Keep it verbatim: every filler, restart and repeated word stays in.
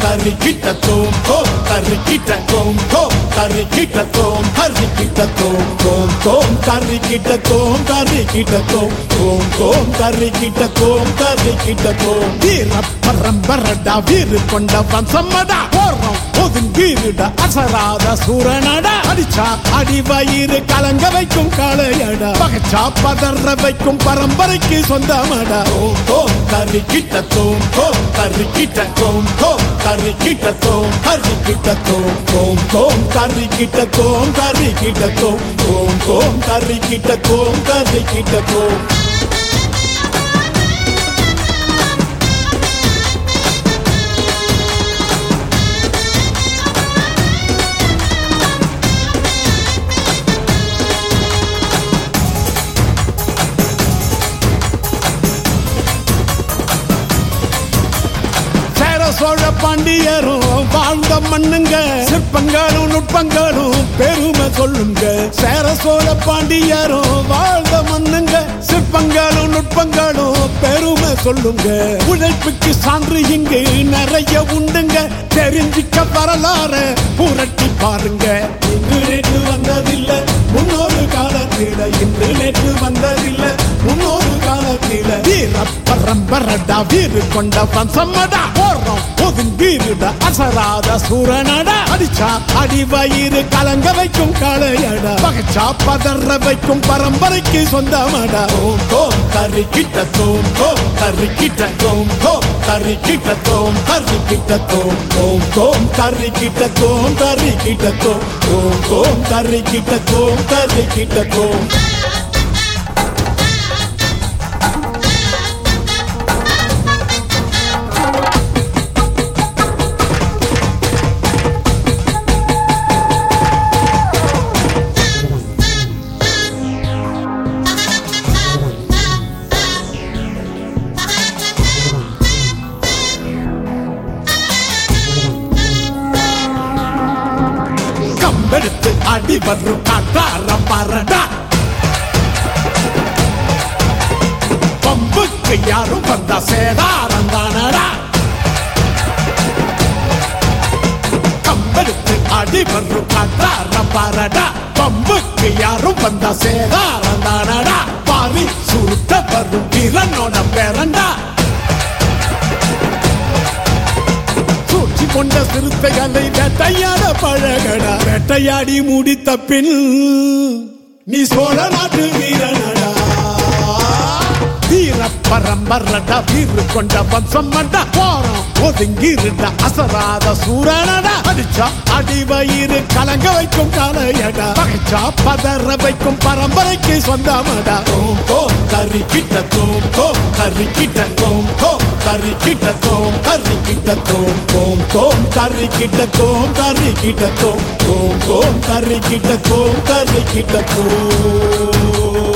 கறி கிட்ட தோம் தோம் கறி கிட்ட தோம் தோம் கறி கிட்ட தோம் கறி கிட்ட தோம் தோம் தோம் கறி கிட்ட தோம் கறி கிட்ட தோம் தோம் தோம் கறி கிட்ட தோம் கறி கிட்ட தோம் வீர பரம்பரடா வீறு கொண்ட வம்சமடா போறோம் ஒதுங்கீருடா அசராத சூரனடா அடிச்சா அடி வயிறு கலங்க வைக்கும் காளையடா பகச்சா பதற வைக்கும் பரம்பரைக்கு சொந்தமடா தோம் தோம் கறி கிட்ட தோம் தோம் கறி கிட்ட தோம் தோம் கறி கிட்ட தோம் கறி கிட்ட தோம் தோம் தோம் கறி கிட்ட தோம் கறி கிட்ட தோம் தோம் தோம் கறி கிட்ட தோம் கறி கிட்ட தோம் சோழ பாண்டியரும் வாழ்ந்த மண்ணுங்க சிற்பங்களும் நுட்பங்களும் பெருமை சொல்லுங்க சேர சோழ பாண்டியரும் வாழ்ந்த மண்ணுங்க சிற்பங்களும் நுட்பங்களும் பெருமை சொல்லுங்க உழைப்புக்கு சான்று இங்கு நிறைய உண்டுங்க தெரிஞ்சிக்க வரலாறு புரட்டி பாருங்க இன்று நேற்று வந்ததில்லை முன்னொரு காலத்தில இன்று நேற்று வந்ததில்லை முன்னொரு காலத்தில வீர பரம்பரடா வீறு கொண்ட வம்சமடா போறோம் ஒதுங்கீருடா அசராத சூரனடா அடிச்சா அடி வயிறு கலங்க வைக்கும் காளையடா பகச்சா பதற வைக்கும் பரம்பரைக்கு சொந்தமடா ஓம் தோம் கறி கிட்ட தோம் தோம் கறி கிட்ட தோம் தோம் கறி கிட்ட தோம் கறி கிட்ட தோம் தோம் தோம் கறி கிட்ட தோம் கறி கிட்ட தோம் தோம் தோம் கறி கிட்ட தோம் கறி கிட்ட தோம் எடுத்து அடி வரும் காட்டார பாரடா பம்புக்கு யாரும் வந்தா சேதாரம் தானடா கம்பெடுத்து அடி வரும் காட்டார பாரடா பம்புக்கு யாரும் வந்தா சேதாரம் தானடா பாரி சுருட்ட வரும் வீரனோட பேரண்டா கொண்ட சிறுத்தைகளை வேட்டையாட பழகடா வேட்டையாடி முடித்த பின் நீ சோழ நாட்டு வீரனடா வீர பரம்பரடா வீறு கொண்ட வம்சமடா போறோம் ஒதுங்கிருடா அசராத சூரனடா அடிச்சா அடி வயிறு கலங்க வைக்கும் காளையடா பகச்சா பதற வைக்கும் பரம்பரைக்கு சொந்தமடா தோம் தோம் கறி கிட்ட தோம் தோம் கறி கிட்ட தோம் தோம் கறி கிட்ட தோம் கறி கிட்ட தோம் தோம் தோம் கறி கிட்ட தோம் கறி கிட்ட தோம் தோம் தோம் கறி கிட்ட தோம் கறி கிட்ட தோம்